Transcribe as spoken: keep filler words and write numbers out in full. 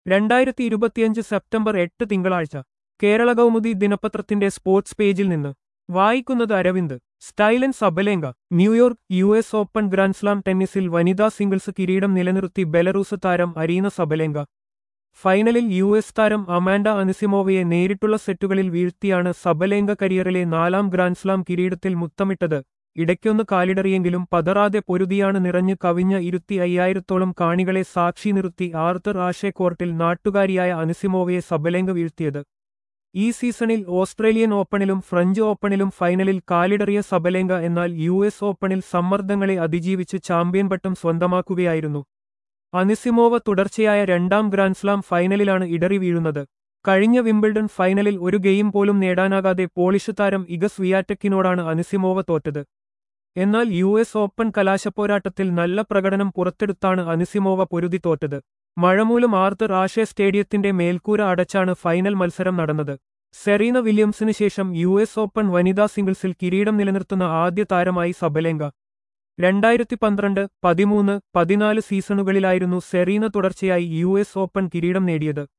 രണ്ടായിരത്തി ഇരുപത്തിയഞ്ച് സെപ്റ്റംബർ എട്ട് തിങ്കളാഴ്ച കേരള കൗമുദി ദിനപത്രത്തിന്റെ സ്പോർട്സ് പേജിൽ നിന്ന് വായിക്കുന്നത് അരവിന്ദ്. സ്റ്റൈലൻ Sabalenka. New York U S Open grand slam ടെന്നീസിൽ വനിതാ സിംഗിൾസ് കിരീടം നിലനിർത്തി ബെലറൂസ് താരം അരീന സബലേങ്ക. ഫൈനലിൽ യു എസ് താരം അമാൻഡ അനിസിമോവയെ നേരിട്ടുള്ള സെറ്റുകളിൽ വീഴ്ത്തിയാണ് സബലേങ്ക കരിയറിലെ നാലാം ഗ്രാൻഡ്സ്ലാം കിരീടത്തിൽ മുത്തമിട്ടത്. ഇടയ്ക്കൊന്ന് കാലിടറിയെങ്കിലും പതറാതെ പൊരുതിയാണ് നിറഞ്ഞു കവിഞ്ഞ ഇരുത്തി അയ്യായിരത്തോളം കാണികളെ സാക്ഷി നിർത്തി ആർത്തർ ആഷെ കോർട്ടിൽ നാട്ടുകാരിയായ അനിസിമോവയെ സബലേങ്ക വീഴ്ത്തിയത്. ഈ സീസണിൽ ഓസ്ട്രേലിയൻ ഓപ്പണിലും ഫ്രഞ്ച് ഓപ്പണിലും ഫൈനലിൽ കാലിടറിയ സബലേങ്ക എന്നാൽ യു എസ് ഓപ്പണിൽ സമ്മർദ്ദങ്ങളെ അതിജീവിച്ച് ചാമ്പ്യൻ പട്ടം സ്വന്തമാക്കുകയായിരുന്നു. അനിസിമോവ തുടർച്ചയായ രണ്ടാം ഗ്രാൻഡ്സ്ലാം ഫൈനലിലാണ് ഇടറി വീഴുന്നത്. കഴിഞ്ഞ വിംബിൾഡൺ ഫൈനലിൽ ഒരു ഗെയിം പോലും നേടാനാകാതെ പോളിഷ് താരം ഇഗ സ്വിയാറ്റക്കിനോടാണ് അനിസിമോവ തോറ്റത്. എന്നാൽ യു എസ് ഓപ്പൺ കലാശപ്പോരാട്ടത്തിൽ നല്ല പ്രകടനം പുറത്തെടുത്താണ് അനിസിമോവ പൊരുതി തോറ്റത്. മഴമൂലം ആർത്തർ ആഷെ സ്റ്റേഡിയത്തിന്റെ മേൽക്കൂര അടച്ചാണ് ഫൈനൽ മത്സരം നടന്നത്. സെറീന വില്യംസിന് ശേഷം യു എസ് ഓപ്പൺ വനിതാ സിംഗിൾസിൽ കിരീടം നിലനിർത്തുന്ന ആദ്യ താരമായി സബലേങ്ക. രണ്ടായിരത്തി പന്ത്രണ്ട്, പതിമൂന്ന്, പതിനാല് സീസണുകളിലായിരുന്നു സെറീന തുടർച്ചയായി യു എസ് ഓപ്പൺ കിരീടം നേടിയത്.